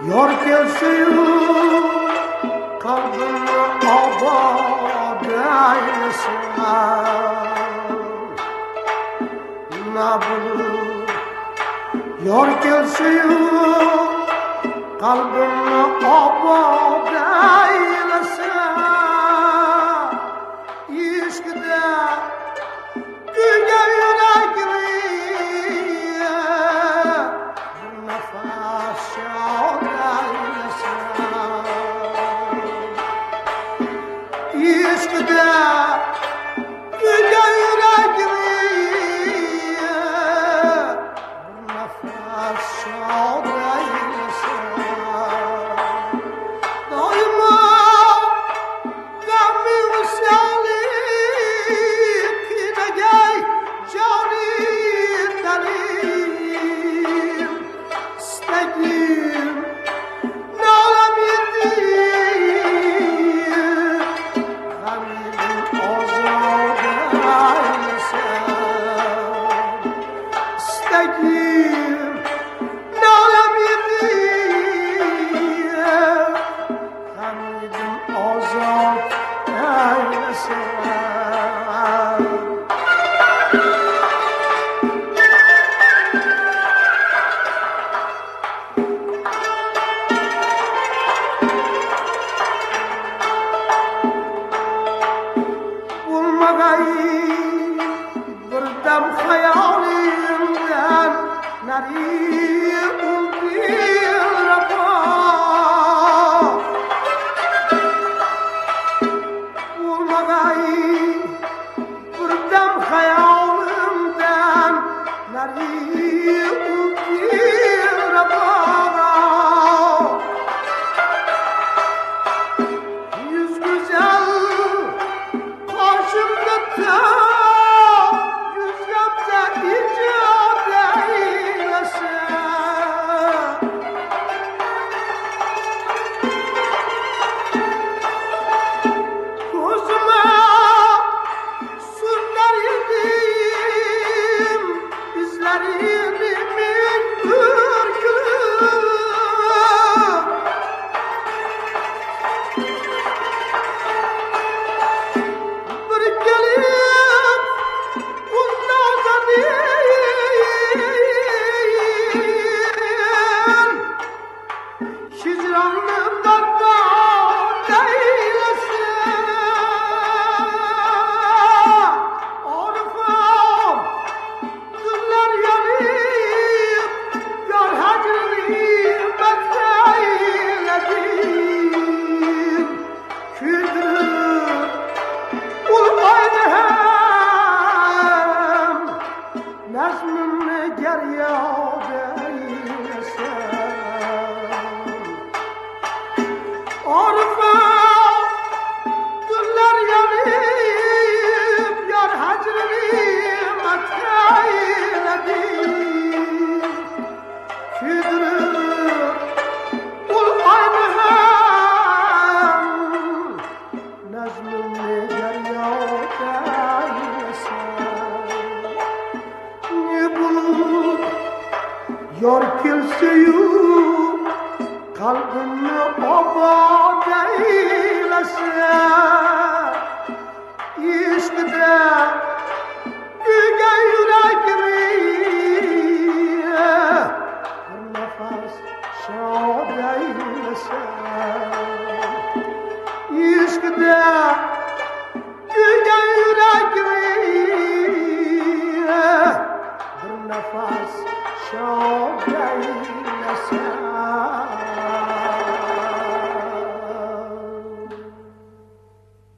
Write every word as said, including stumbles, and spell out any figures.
Yar kelsin kalbimi obod eylesin. Ne bulur yar kelsin kalbimi obod eylesin. İşkide kuygan yüreğimi nefes şad eylesin. İşkide kuygan yüreğimi nefes şad eylesin. Daima gammi visali kinegay cani dalim istegim nalam yedim gamimin azad eylesin. İstegim nalam yedim gamimin azad eylesin. Bulmagay bir dem hayalimden nari bir rafa. Bulmagay bir dem hayalimden nari bir rafa. Yüz güzel karşımda da yüz gamze icap eylesin. Gözüme sürler yedim izlerimin ürkü. Bir gelip bunlardan hicranım darman eylesin. Arifam günler yanıp yar hacrini bekleyledim. Küldürüp ul aynı hem nazmını geryad eylesin. Arife günler yanıp yar hacrini metkeyledim. Küldürüp ul aynı hem nazmını geryad eylesin. Ne bulur yar kelsin kalbimi obod eylesin. İşkide kuygan yüreğimi bir nefes şad eylesin. İşkide kuygan yüreğimi bir nefes şad eylesin.